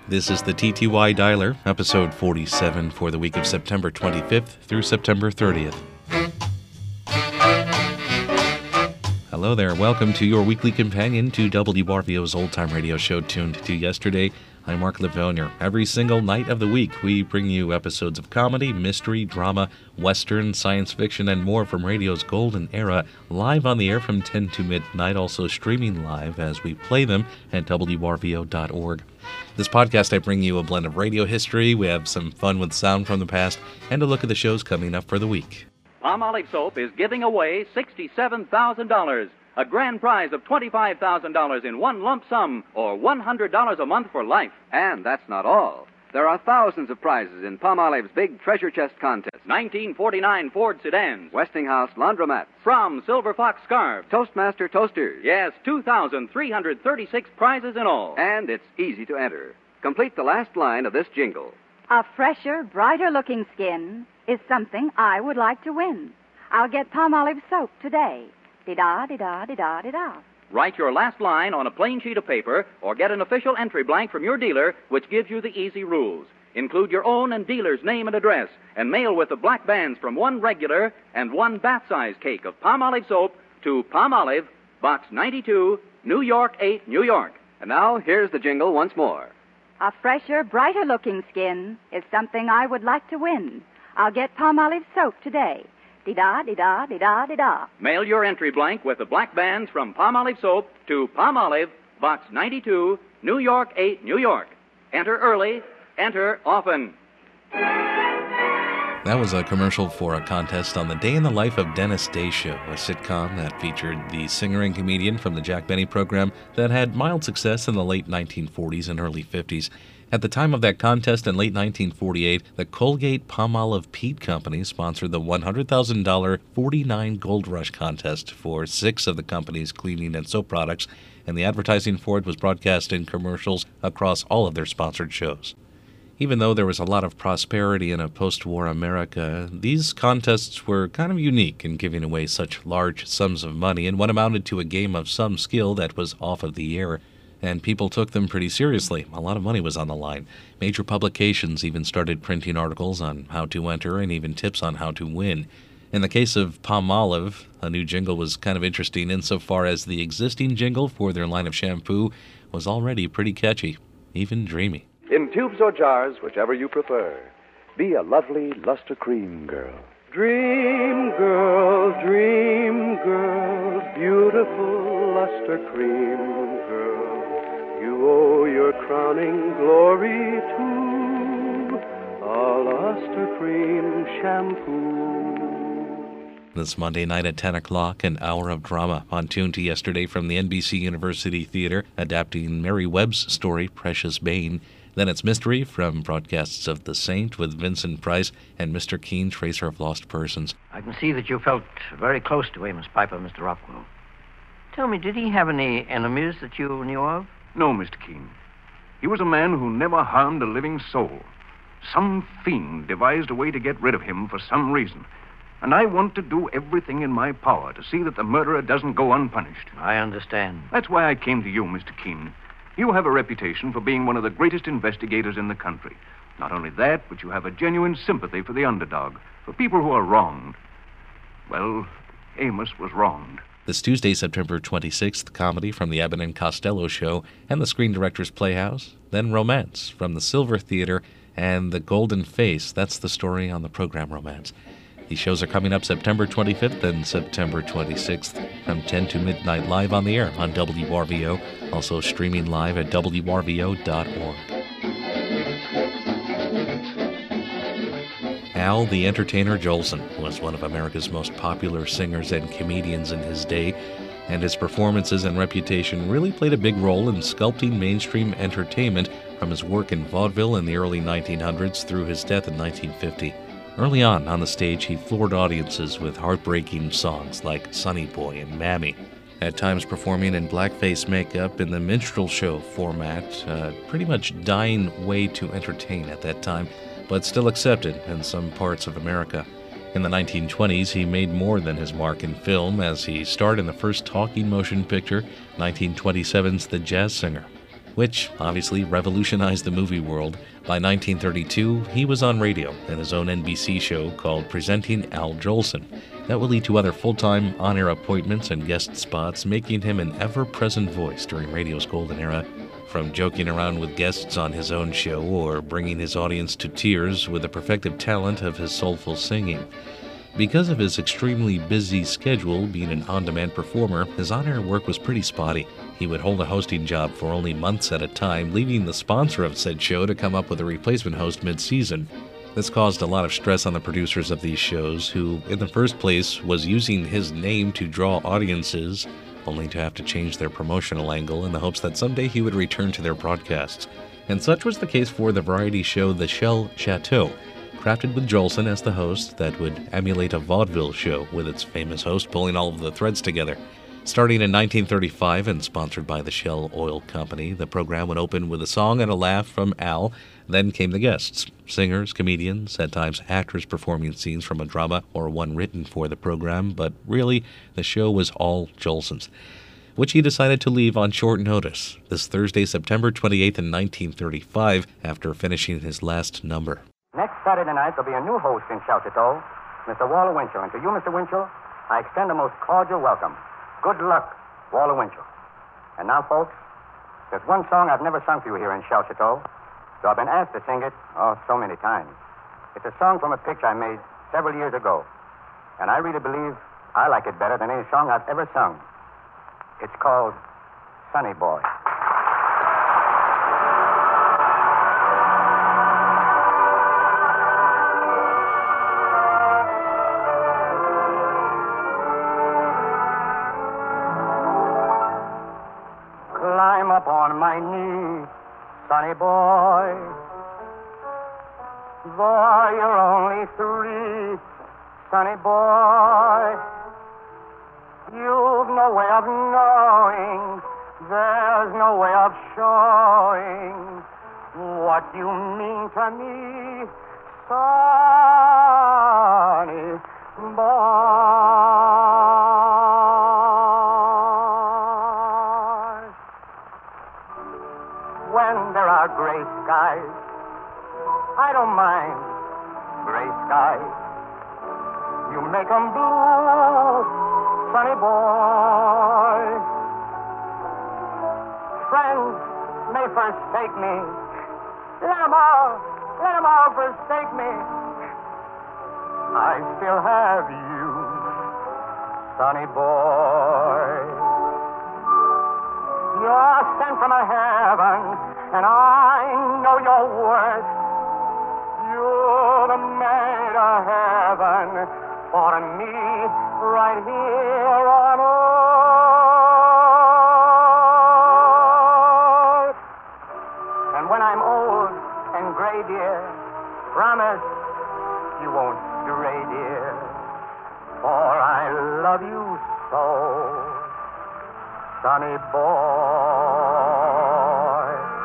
This is the TTY Dialer, episode 47 for the week of September 25th through September 30th. Hello there, welcome to your weekly companion to WRVO's old-time radio show tuned to yesterday. I'm Mark Livonia. Every single night of the week, we bring you episodes of comedy, mystery, drama, western, science fiction, and more from radio's golden era, live on the air from 10 to midnight, also streaming live as we play them at WRVO.org. This podcast, I bring you a blend of radio history, we have some fun with sound from the past, and a look at the shows coming up for the week. Palmolive Soap is giving away $67,000, a grand prize of $25,000 in one lump sum, or $100 a month for life. And that's not all. There are thousands of prizes in Palmolive's big treasure chest contest. 1949 Ford sedans, Westinghouse laundromats, From Silver Fox scarves, Toastmaster toasters. Yes, 2,336 prizes in all. And it's easy to enter. Complete the last line of this jingle. A fresher, brighter-looking skin is something I would like to win. I'll get Palmolive Soap today. Di-da, di-da, di-da, di-da. Write your last line on a plain sheet of paper or get an official entry blank from your dealer which gives you the easy rules. Include your own and dealer's name and address and mail with the black bands from one regular and one bath-size cake of Palmolive Soap to Palmolive, Box 92, New York 8, New York. And now, here's the jingle once more. A fresher, brighter-looking skin is something I would like to win. I'll get Palmolive Soap today. Di-da, di-da, di-da, di-da. Mail your entry blank with the black bands from Palmolive Soap to Palmolive, Box 92, New York 8, New York. Enter early, enter often. That was a commercial for a contest on the Day in the Life of Dennis Day Show, a sitcom that featured the singer and comedian from the Jack Benny program that had mild success in the late 1940s and early 50s. At the time of that contest in late 1948, the Colgate-Palmolive Peet Company sponsored the $100,000 49 Gold Rush contest for 6 of the company's cleaning and soap products, and the advertising for it was broadcast in commercials across all of their sponsored shows. Even though there was a lot of prosperity in a post-war America, these contests were kind of unique in giving away such large sums of money in what amounted to a game of some skill that was off of the air. And people took them pretty seriously. A lot of money was on the line. Major publications even started printing articles on how to enter and even tips on how to win. In the case of Palmolive, a new jingle was kind of interesting insofar as the existing jingle for their line of shampoo was already pretty catchy, even dreamy. In tubes or jars, whichever you prefer, be a lovely luster cream girl. Dream girl, beautiful luster cream girl. You owe your crowning glory to a luster cream shampoo. This Monday night at 10 o'clock, an hour of drama on Tune to Yesterday from the NBC University Theater, adapting Mary Webb's story, Precious Bane. Then it's Mystery from broadcasts of The Saint with Vincent Price and Mr. Keene, Tracer of Lost Persons. I can see that you felt very close to Amos Piper, Mr. Rockwell. Tell me, did he have any enemies that you knew of? No, Mr. Keene. He was a man who never harmed a living soul. Some fiend devised a way to get rid of him for some reason. And I want to do everything in my power to see that the murderer doesn't go unpunished. I understand. That's why I came to you, Mr. Keene. You have a reputation for being one of the greatest investigators in the country. Not only that, but you have a genuine sympathy for the underdog, for people who are wronged. Well, Amos was wronged. This Tuesday, September 26th, comedy from the Abbott and Costello Show and the Screen Directors Playhouse. Then Romance from the Silver Theater and The Golden Face. That's the story on the program Romance. These shows are coming up September 25th and September 26th from 10 to midnight live on the air on WRVO, also streaming live at WRVO.org. Al the Entertainer Jolson was one of America's most popular singers and comedians in his day, and his performances and reputation really played a big role in sculpting mainstream entertainment from his work in vaudeville in the early 1900s through his death in 1950. Early on the stage, he floored audiences with heartbreaking songs like Sonny Boy and Mammy. At times performing in blackface makeup in the minstrel show format, a pretty much dying way to entertain at that time, but still accepted in some parts of America. In the 1920s, he made more than his mark in film as he starred in the first talking motion picture, 1927's The Jazz Singer. which obviously revolutionized the movie world. By 1932, he was on radio in his own NBC show called Presenting Al Jolson. That would lead to other full-time on-air appointments and guest spots, making him an ever-present voice during radio's golden era. From joking around with guests on his own show or bringing his audience to tears with the perfected talent of his soulful singing. Because of his extremely busy schedule being an on-demand performer, his on-air work was pretty spotty. He would hold a hosting job for only months at a time, leaving the sponsor of said show to come up with a replacement host mid-season. This caused a lot of stress on the producers of these shows, who, in the first place, was using his name to draw audiences, only to have to change their promotional angle in the hopes that someday he would return to their broadcasts. And such was the case for the variety show The Shell Chateau, crafted with Jolson as the host that would emulate a vaudeville show with its famous host pulling all of the threads together. Starting in 1935 and sponsored by the Shell Oil Company, the program would open with a song and a laugh from Al. Then came the guests, singers, comedians, at times actors performing scenes from a drama or one written for the program, but really, the show was all Jolson's, which he decided to leave on short notice this Thursday, September 28th in 1935, after finishing his last number. Next Saturday night, there'll be a new host in Chateau, Mr. Walter Winchell. And to you, Mr. Winchell, I extend the most cordial welcome. Good luck, Walter Winchell. And now, folks, there's one song I've never sung for you here in Chateau, though I've been asked to sing it, so many times. It's a song from a picture I made several years ago, and I really believe I like it better than any song I've ever sung. It's called Sonny Boy. Climb up on my knee, Sonny boy. Boy, you're only 3, Sonny boy. You've no way of knowing, there's no way of showing what you mean to me, Sonny boy. When there are gray skies, I don't mind gray skies. You make 'em blue, Sonny boy. Friends may forsake me. Let 'em all forsake me. I still have you, Sonny boy. You're sent from a heaven, and I know your worth. You've made a heaven for me right here on earth. And when I'm old and gray, dear, promise you won't stray, dear, for I love you so, Sonny boy.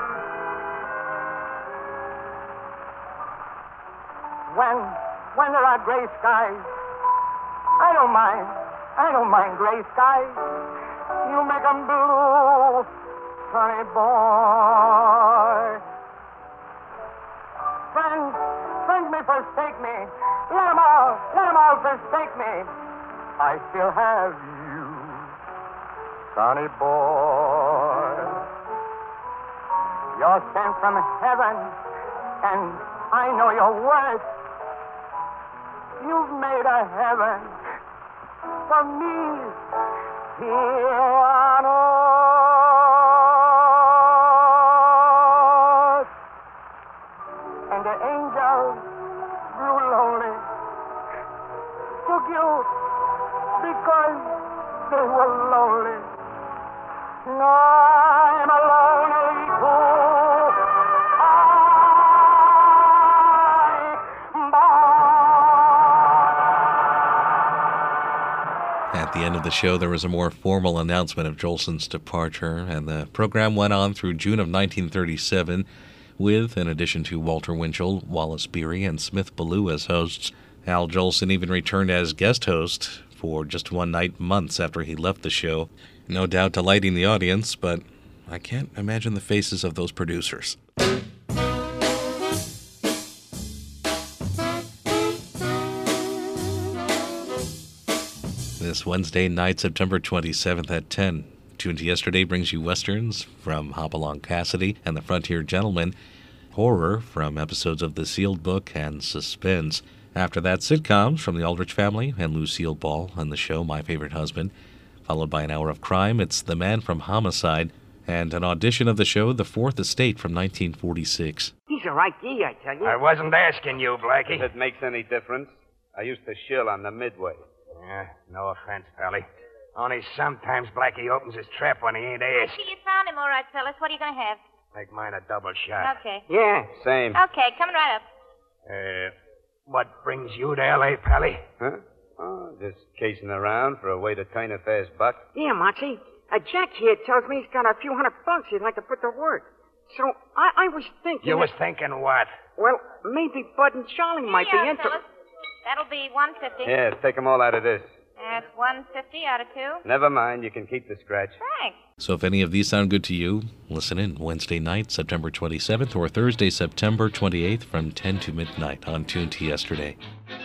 When there are gray skies, I don't mind gray skies. You make 'em blue, Sonny boy. Friends may forsake me. Let 'em all forsake me. I still have you, Sonny boy. You're sent from heaven, and I know your worth. You've made a heaven for me here on earth. And the angels grew lonely, took you because they were lonely. And I'm a lonely fool. At the end of the show, there was a more formal announcement of Jolson's departure, and the program went on through June of 1937 with, in addition to Walter Winchell, Wallace Beery, and Smith Ballou as hosts. Al Jolson even returned as guest host for just one night months after he left the show, no doubt delighting the audience, but I can't imagine the faces of those producers. This Wednesday night, September 27th at 10. Tuned to Yesterday brings you westerns from Hopalong Cassidy and the Frontier Gentleman, horror from episodes of The Sealed Book, and suspense. After that, sitcoms from The Aldrich Family and Lucille Ball and the show My Favorite Husband. Followed by an hour of crime, it's The Man from Homicide, and an audition of the show The Fourth Estate from 1946. He's a right D, I tell you. I wasn't asking you, Blackie. If it makes any difference, I used to shill on the Midway. Yeah, no offense, Pally. Only sometimes Blackie opens his trap when he ain't asked. You found him all right, fellas. What are you going to have? Make mine a double shot. Okay. Yeah. Same. Okay, coming right up. What brings you to L.A., Pally? Huh? Oh, just casing around for a way to turn a fast buck. Yeah, Moxie. Jack here tells me he's got a few $100 he'd like to put to work. So I was thinking... You was thinking what? Well, maybe Bud and Charlie might be interested. That'll be $150. Yeah, take them all out of this. That's $150 out of 2. Never mind, you can keep the scratch. Thanks. So if any of these sound good to you, listen in Wednesday night, September 27th, or Thursday, September 28th from 10 to midnight on Tune to Yesterday.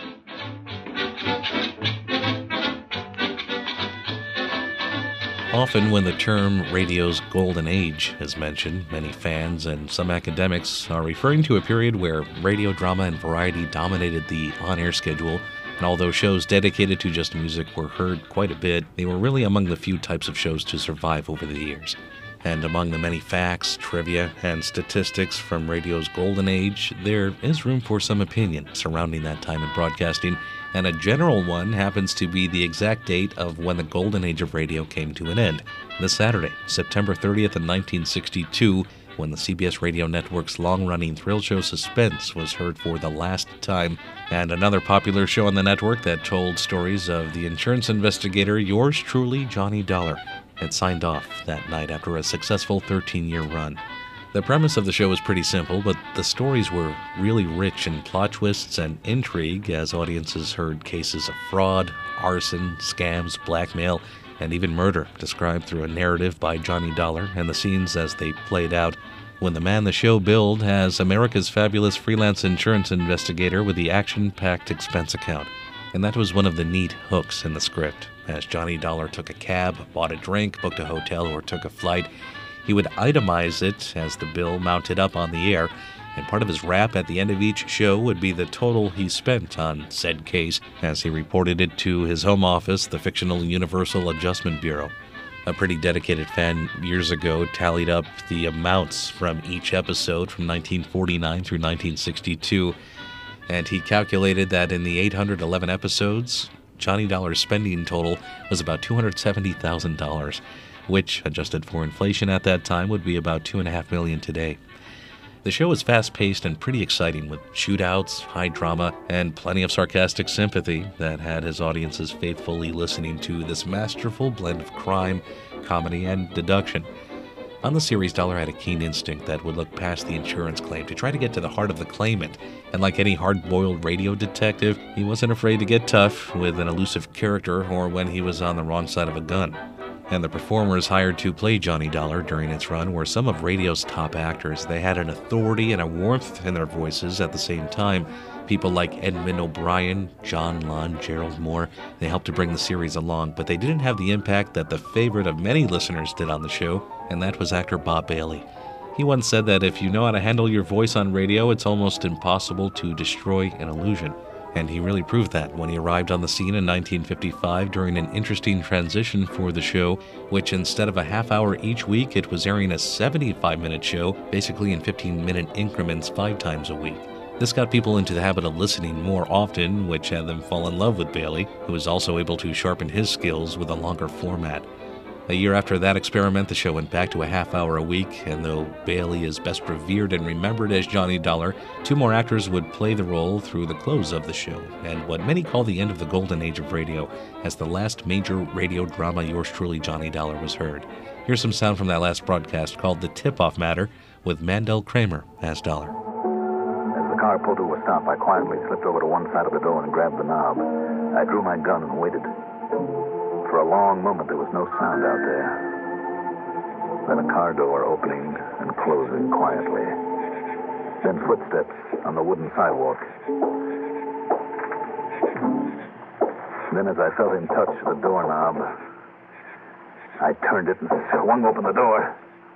Often when the term radio's golden age is mentioned, many fans and some academics are referring to a period where radio drama and variety dominated the on-air schedule, and although shows dedicated to just music were heard quite a bit, they were really among the few types of shows to survive over the years. And among the many facts, trivia, and statistics from radio's golden age, there is room for some opinion surrounding that time in broadcasting, and a general one happens to be the exact date of when the golden age of radio came to an end, this Saturday, September 30th in 1962, when the CBS Radio Network's long-running thrill show Suspense was heard for the last time, and another popular show on the network that told stories of the insurance investigator, yours truly, Johnny Dollar, had signed off that night after a successful 13-year run. The premise of the show was pretty simple, but the stories were really rich in plot twists and intrigue as audiences heard cases of fraud, arson, scams, blackmail, and even murder described through a narrative by Johnny Dollar and the scenes as they played out, when the man the show billed as America's fabulous freelance insurance investigator with the action-packed expense account. And that was one of the neat hooks in the script. As Johnny Dollar took a cab, bought a drink, booked a hotel, or took a flight, he would itemize it as the bill mounted up on the air, and part of his rap at the end of each show would be the total he spent on said case as he reported it to his home office, the fictional Universal Adjustment Bureau. A pretty dedicated fan years ago tallied up the amounts from each episode from 1949 through 1962, and he calculated that in the 811 episodes, Johnny Dollar's spending total was about $270,000, which, adjusted for inflation at that time, would be about $2.5 million today. The show was fast-paced and pretty exciting, with shootouts, high drama, and plenty of sarcastic sympathy that had his audiences faithfully listening to this masterful blend of crime, comedy, and deduction. On the series, Dollar had a keen instinct that would look past the insurance claim to try to get to the heart of the claimant, and like any hard-boiled radio detective, he wasn't afraid to get tough with an elusive character or when he was on the wrong side of a gun. And the performers hired to play Johnny Dollar during its run were some of radio's top actors. They had an authority and a warmth in their voices at the same time. People like Edmund O'Brien, John Lund, Gerald Moore, they helped to bring the series along, but they didn't have the impact that the favorite of many listeners did on the show, and that was actor Bob Bailey. He once said that if you know how to handle your voice on radio, it's almost impossible to destroy an illusion. And he really proved that when he arrived on the scene in 1955 during an interesting transition for the show, which instead of a half hour each week, it was airing a 75-minute show, basically in 15-minute increments 5 times a week. This got people into the habit of listening more often, which had them fall in love with Bailey, who was also able to sharpen his skills with a longer format. A year after that experiment, the show went back to a half hour a week, and though Bailey is best revered and remembered as Johnny Dollar, 2 more actors would play the role through the close of the show, and what many call the end of the golden age of radio, as the last major radio drama Yours Truly, Johnny Dollar was heard. Here's some sound from that last broadcast called The Tip-Off Matter, with Mandel Kramer as Dollar. As the car pulled to a stop, I quietly slipped over to one side of the door and grabbed the knob. I drew my gun and waited. For a long moment, there was no sound out there. Then a car door opening and closing quietly. Then footsteps on the wooden sidewalk. Then as I felt him touch the doorknob, I turned it and swung open the door.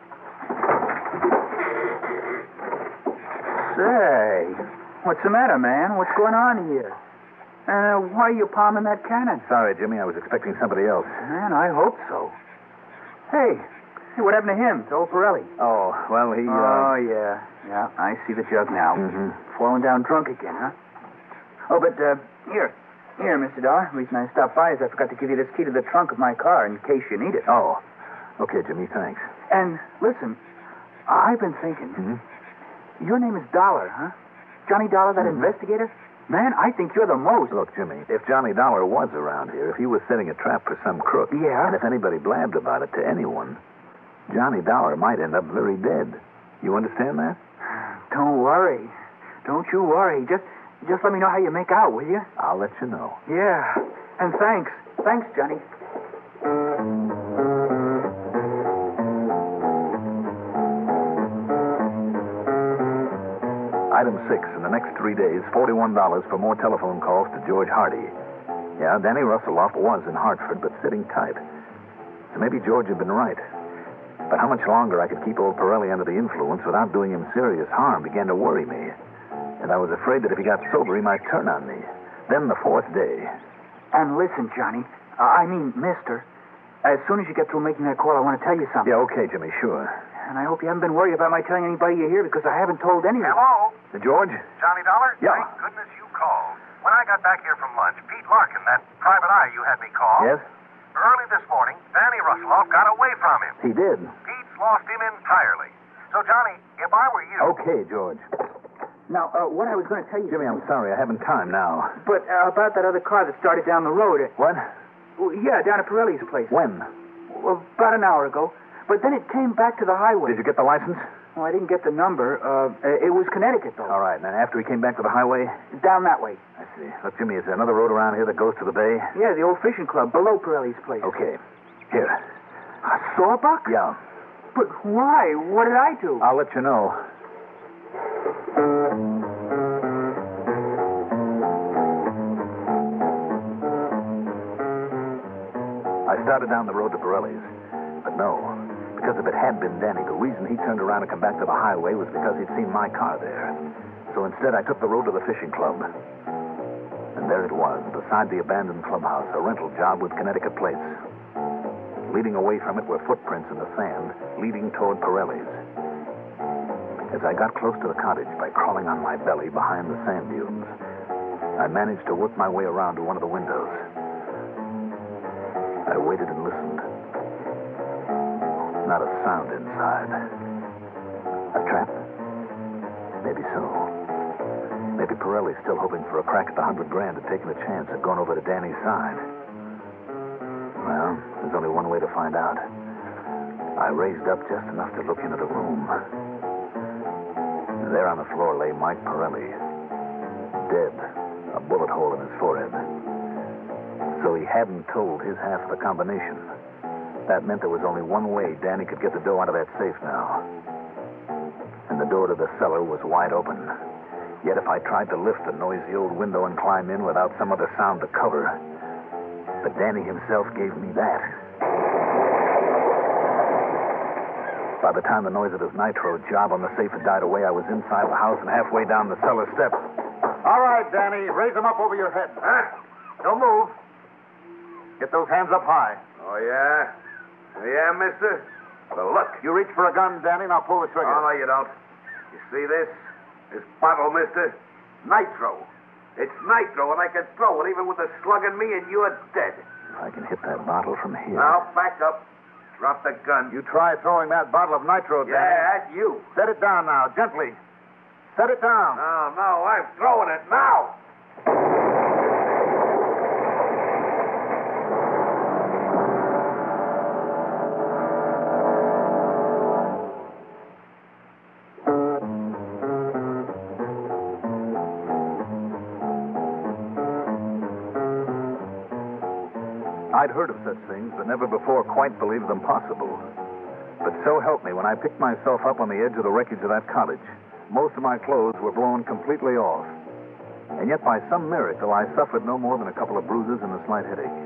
Say, what's the matter, man? What's going on here? Why are you palming that cannon? Sorry, Jimmy. I was expecting somebody else. Man, I hope so. Hey, what happened to him, to old Pirelli? Oh, well, he... Oh, yeah. Yeah, I see the jug now. Mm-hmm. Falling down drunk again, huh? Oh, but, here, Mr. Dollar. The reason I stopped by is I forgot to give you this key to the trunk of my car in case you need it. Oh, okay, Jimmy, thanks. And, listen, I've been thinking. Mm-hmm. Your name is Dollar, huh? Johnny Dollar, that investigator? Man, I think you're the most. Look, Jimmy, if Johnny Dollar was around here, if he was setting a trap for some crook, yeah, and if anybody blabbed about it to anyone, Johnny Dollar might end up very dead. You understand that? Don't worry. Don't you worry. Just let me know how you make out, will you? I'll let you know. Yeah. And thanks. Thanks, Johnny. Item 6, in the next 3 days, $41 for more telephone calls to George Hardy. Yeah, Danny Russelloff was in Hartford, but sitting tight. So maybe George had been right. But how much longer I could keep old Pirelli under the influence without doing him serious harm began to worry me. And I was afraid that if he got sober, he might turn on me. Then the 4th day. And listen, Johnny. I mean, mister. As soon as you get through making that call, I want to tell you something. Yeah, okay, Jimmy, sure. And I hope you haven't been worried about my telling anybody you're here, because I haven't told anyone. Hello? George? Johnny Dollar? Yeah. Thank goodness you called. When I got back here from lunch, Pete Larkin, that private eye you had me call. Yes? Early this morning, Danny Russelloff got away from him. He did? Pete's lost him entirely. So, Johnny, if I were you... Okay, George. Now, what I was going to tell you... Jimmy, I'm sorry. I haven't time now. But about that other car that started down the road. What? Yeah, down at Pirelli's place. When? Well, about an hour ago. But then it came back to the highway. Did you get the license? Well, I didn't get the number. It was Connecticut, though. All right. And then after he came back to the highway? Down that way. I see. Look, Jimmy, is there another road around here that goes to the bay? Yeah, the old fishing club below Pirelli's place. Okay. Here. A sawbuck? Yeah. But why? What did I do? I'll let you know. I started down the road to Pirelli's. But no, because if it had been Danny, the reason he turned around and come back to the highway was because he'd seen my car there. So instead, I took the road to the fishing club. And there it was, beside the abandoned clubhouse, a rental job with Connecticut plates. Leading away from it were footprints in the sand, leading toward Pirelli's. As I got close to the cottage by crawling on my belly behind the sand dunes, I managed to work my way around to one of the windows. I waited and listened. Not a sound inside. A trap? Maybe so. Maybe Pirelli's still hoping for a crack at the $100,000 and taking a chance at going over to Danny's side. Well, there's only one way to find out. I raised up just enough to look into the room. There on the floor lay Mike Pirelli, dead, a bullet hole in his forehead. So he hadn't told his half of the combination. That meant there was only one way Danny could get the dough out of that safe now. And the door to the cellar was wide open. Yet if I tried to lift the noisy old window and climb in without some other sound to cover, but Danny himself gave me that. By the time the noise of his nitro job on the safe had died away, I was inside the house and halfway down the cellar steps. All right, Danny, raise them up over your head. Huh? Don't move. Get those hands up high. Oh, yeah? Yeah, mister? Well, look. You reach for a gun, Danny, and I'll pull the trigger. Oh, no, you don't. You see this? This bottle, mister? Nitro. It's nitro, and I can throw it even with a slug in me, and you're dead. If I can hit that bottle from here. Now, back up. Drop the gun. You try throwing that bottle of nitro, Danny. Yeah, at you. Set it down now, gently. Set it down. No, I'm throwing it now. I'd heard of such things, but never before quite believed them possible. But so help me, when I picked myself up on the edge of the wreckage of that cottage, most of my clothes were blown completely off. And yet, by some miracle, I suffered no more than a couple of bruises and a slight headache.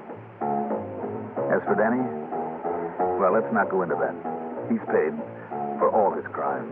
As for Danny, well, let's not go into that. He's paid for all his crimes.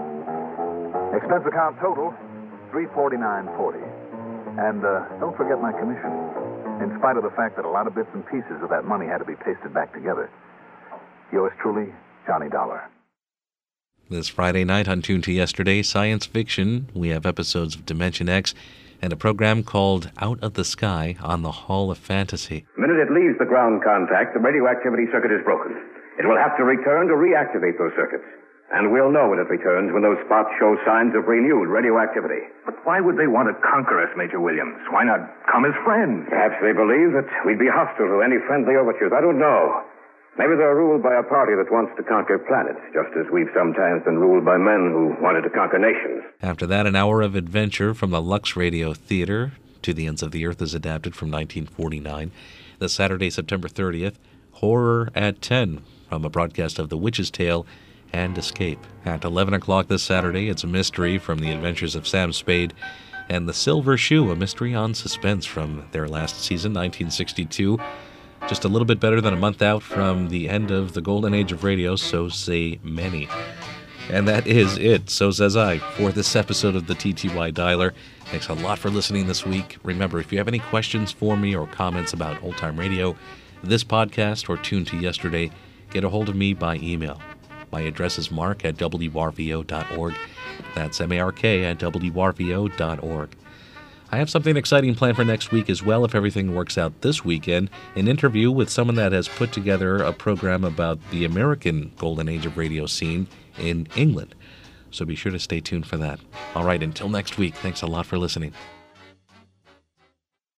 Expense account total, $349.40. And don't forget my commission, in spite of the fact that a lot of bits and pieces of that money had to be pasted back together. Yours truly, Johnny Dollar. This Friday night on Tune to Yesterday, Science Fiction, we have episodes of Dimension X and a program called Out of the Sky on the Hall of Fantasy. The minute it leaves the ground contact, the radioactivity circuit is broken. It will have to return to reactivate those circuits. And we'll know when it returns when those spots show signs of renewed radioactivity. But why would they want to conquer us, Major Williams? Why not come as friends? Perhaps they believe that we'd be hostile to any friendly overtures. I don't know. Maybe they're ruled by a party that wants to conquer planets, just as we've sometimes been ruled by men who wanted to conquer nations. After that, an hour of adventure from the Lux Radio Theater. To the Ends of the Earth is adapted from 1949. The Saturday, September 30th, Horror at 10, from a broadcast of The Witch's Tale and Escape. At 11 o'clock this Saturday, it's a mystery from The Adventures of Sam Spade and The Silver Shoe, a mystery on suspense from their last season, 1962. Just a little bit better than a month out from the end of the golden age of radio, so say many. And that is it, so says I, for this episode of the TTY Dialer. Thanks a lot for listening this week. Remember, if you have any questions for me or comments about old-time radio, this podcast, or Tune to Yesterday, get a hold of me by email. My address is mark@wrvo.org. That's mark@wrvo.org. I have something exciting planned for next week as well, if everything works out this weekend. An interview with someone that has put together a program about the American golden age of radio scene in England. So be sure to stay tuned for that. All right, until next week, thanks a lot for listening.